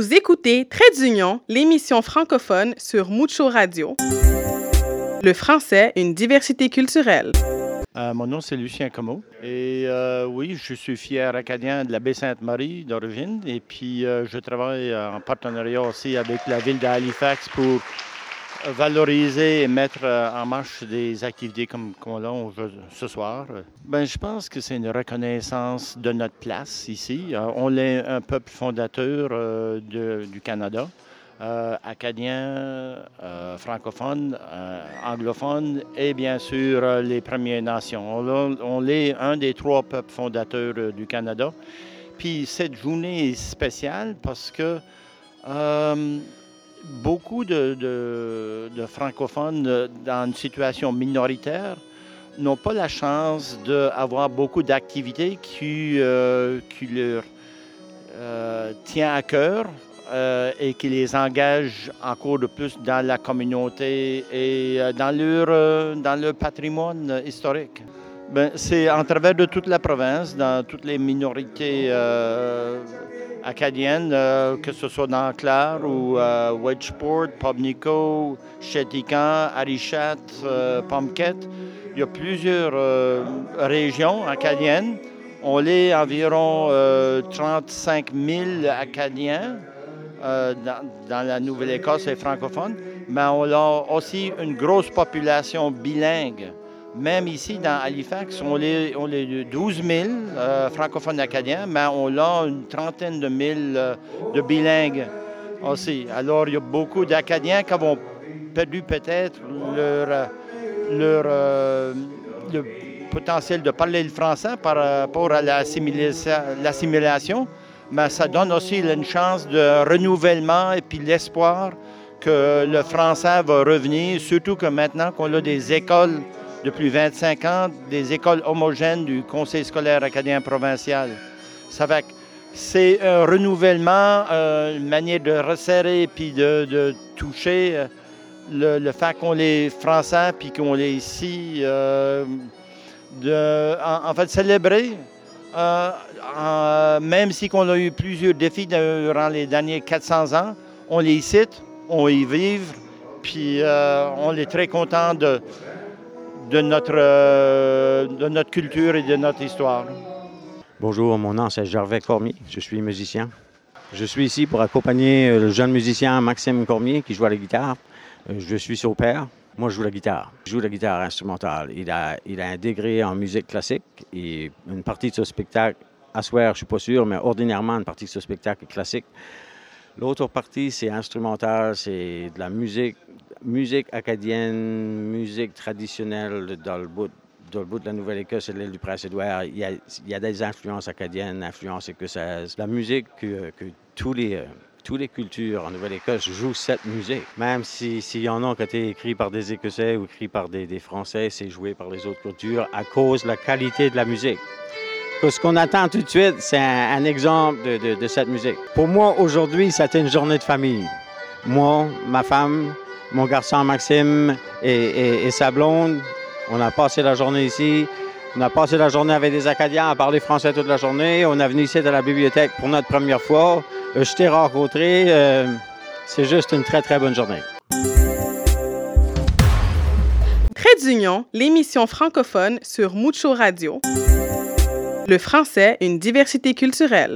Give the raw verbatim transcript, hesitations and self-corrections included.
Vous écoutez Trait d'Union, l'émission francophone sur Mucho Radio. Le français, une diversité culturelle. Euh, mon nom, c'est Lucien Comeau. Et euh, oui, je suis fier acadien de la Baie-Sainte-Marie d'origine. Et puis, euh, je travaille en partenariat aussi avec la ville d'Halifax pour valoriser et mettre en marche des activités comme, comme là ce soir. Ben, je pense que c'est une reconnaissance de notre place ici. On est un peuple fondateur euh, de, du Canada. Euh, acadiens, euh, francophones, euh, anglophones et bien sûr euh, les Premières Nations. On, on est un des trois peuples fondateurs euh, du Canada. Puis cette journée est spéciale parce que euh, beaucoup de, de, de francophones dans une situation minoritaire n'ont pas la chance d'avoir beaucoup d'activités qui, euh, qui leur euh, tient à cœur. Euh, et qui les engage encore de plus dans la communauté et euh, dans, leur, euh, dans leur patrimoine historique. Ben, c'est en travers de toute la province, dans toutes les minorités euh, acadiennes, euh, que ce soit dans Clare ou euh, Wedgeport, Pubnico, Chéticamp, Arichat, euh, Pomquet. Il y a plusieurs euh, régions acadiennes. On est environ euh, trente-cinq mille Acadiens. Euh, dans, dans la Nouvelle-Écosse et francophone, mais on a aussi une grosse population bilingue. Même ici, dans Halifax, on est, on est douze mille euh, francophones acadiens, mais on a une trentaine de mille euh, de bilingues aussi. Alors, il y a beaucoup d'Acadiens qui ont perdu peut-être leur, leur euh, le potentiel de parler le français par rapport à l'assimilation. Mais ça donne aussi une chance de renouvellement et puis l'espoir que le français va revenir, surtout que maintenant qu'on a des écoles depuis vingt-cinq ans, des écoles homogènes du Conseil scolaire acadien provincial. Ça fait que c'est un renouvellement, euh, une manière de resserrer puis de, de toucher le, le fait qu'on est français puis qu'on est ici, euh, de, en, en fait, célébrer. Euh, euh, même si on a eu plusieurs défis durant les derniers quatre cents ans, on les cite, on y vive, puis euh, on est très content de, de, notre, euh, de notre culture et de notre histoire. Bonjour, mon nom c'est Gervais Cormier, je suis musicien. Je suis ici pour accompagner le jeune musicien Maxime Cormier qui joue à la guitare. Je suis son père. Moi, je joue la guitare. Je joue la guitare instrumentale. Il a, il a un degré en musique classique et une partie de ce spectacle, à soir, je ne suis pas sûr, mais ordinairement, une partie de ce spectacle est classique. L'autre partie, c'est instrumental, c'est de la musique, musique acadienne, musique traditionnelle dans le bout, dans le bout de la Nouvelle-Écosse et de l'île du Prince-Édouard. Il y a, il y a des influences acadiennes, influences écossaises. La musique que, que tous les... Toutes les cultures en Nouvelle-Écosse jouent cette musique. Même s'il si y en a qui ont été écrits par des Écossais ou écrits par des, des Français, c'est joué par les autres cultures à cause de la qualité de la musique. Ce qu'on attend tout de suite, c'est un, un exemple de, de, de cette musique. Pour moi, aujourd'hui, c'était une journée de famille. Moi, ma femme, mon garçon Maxime et, et, et sa blonde, on a passé la journée ici. On a passé la journée avec des Acadiens à parler français toute la journée. On est venu ici à la bibliothèque pour notre première fois. Je t'ai rencontré. Euh, c'est juste une très, très bonne journée. Trait d'Union, l'émission francophone sur Mucho Radio. Le français, une diversité culturelle.